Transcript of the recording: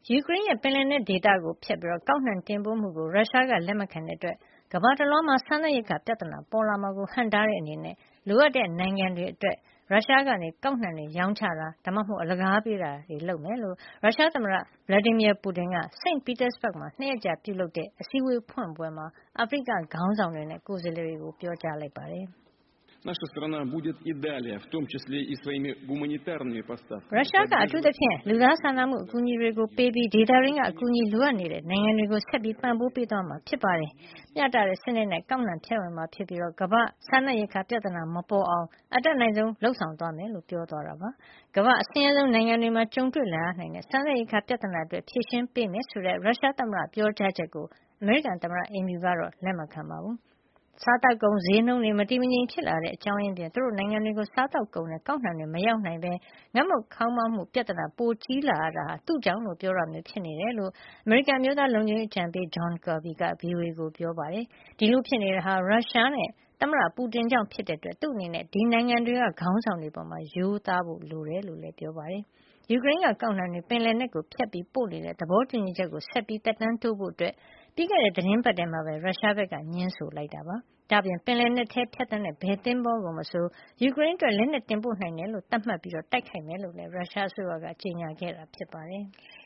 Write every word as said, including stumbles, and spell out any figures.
ယူကရိန်းရဲ့ပင်လယ်နက်ဒေသကိုဖြတ်ပြီးကောက်နှံတင်ပို့မှုကိုရုရှားကလက်မခံတဲ့အတွက်ကမ္ဘာတလွှားမှာစားနပ်ရိက္ခာပြဿနာပေါ်လာမှာကိုဟန့်တားတဲ့အနေနဲ့လိုအပ်တဲ့နိုင်ငံတွေအတွက်ရုရှားကနေကောက်နှံတွေရောင်းချတာဒါမှမဟုတ်အလကားပေးတာတွေလုပ်မယ်လို့ရုရှားသမ္မတ Vladimir Putin က Saint Petersburg မှာနှစ်ရက်ကြာပြုလုပ်တဲ့အစည်းအဝေးဖွင့်ပွဲမှာအာဖရိကခေါင်းဆောင်တွေနဲ့ကိုယ်စားလှယ်တွေကိုပြောကြားလိုက်ပါတယ်။ Наша страна будет и далее, в том числе и своими гуманитарными поставками. ရုရှားကအထူးသဖြင့်လူသားစာနာမှုအကူအညီတွေကိုပေးပြီးဒေသရင်းကအကူအညီလိုအပ်နေတဲ့နိုင်ငံတွေကိုဆက်ပြီးပံ့ပိုးပေးသွားမှာဖြစ်ပါတယ်။မျှတတဲ့စနစ်နဲ့ကောက်နှံဖြန့်ဝေမှာဖြစ်ပြီးတော့ကမ္ဘာစားနပ်ရိက္ခာပြဿနာမပေါ်အောင်အတတ်နိုင်ဆုံးလှုပ်ဆောင်သွားမယ်လို့ပြောသွားတာပါ။ကမ္ဘာအဆင်းရဲဆုံးနိုင်ငံတွေမှာကြုံတွေ့လာရနိုင်တဲ့စားနပ်ရိက္ခာပြဿနာအတွက်ဖြေရှင်းပေးမယ်ဆိုတဲ့ရုရှားသမ္မတပြောကြားချက်ကိုအမေရိကန်သမ္မတအိမ်ဖြူကတော့လက်မခံပါဘူး။စားတောက်ကုန်ဈေးနှုန်းတွေမတည်မငြိမ်ဖြစ်လာတဲ့အကြောင်းရင်းပြင်သူတို့နိုင်ငံတွေကိုစားတောက်ကုန်နဲ့ကောက်နှံတွေမရောက်နိုင်ပဲငတ်မုတ်ခေါင်းပါးမှုပြဿနာပိုကြီးလာရတာဟာသူ့ကြောင့်လို့ပြောတာမျိုးဖြစ်နေတယ်လို့အမေရိကန်မျိုးသားလုံခြုံရေးအကြံပေး John Kirby က ဗွီအိုအေ ကိုပြောပါတယ်။ဒီလိုဖြစ်နေတာဟာရုရှားနဲ့သမ္မတပူတင်ကြောင့်ဖြစ်တဲ့အတွက်သူ့အနေနဲ့ဒီနိုင်ငံတွေကခေါင်းဆောင်တွေပေါ်မှာရိုးသားဖို့လိုတယ်လို့လည်းပြောပါတယ်။ယူကရိန်းကကောက်နှံတွေပင်လယ်နက်ကိုဖြတ်ပြီးပို့နေတဲ့သဘောတူညီချက်ကိုဆက်ပြီးသက်တမ်းတိုးဖို့အတွက်ပြီးခဲ့တဲ့သတင်းပတ်ထဲမှာပဲရုရှားဘက်ကညှင်းဆိုလိုက်တာပါ။ဒါ့အပြင်ပင်လယ်နက်ထဲဖြတ်သန်းတဲ့ဘယ်သင်္ဘောကိုမဆိုယူကရိန်းအတွက်လက်နက်တင်ပို့နိုင်တယ်လို့သတ်မှတ်ပြီးတိုက်ခိုက်မယ်လို့လည်းရုရှားအစိုးရကကြေညာခဲ့တာဖြစ်ပါတယ်။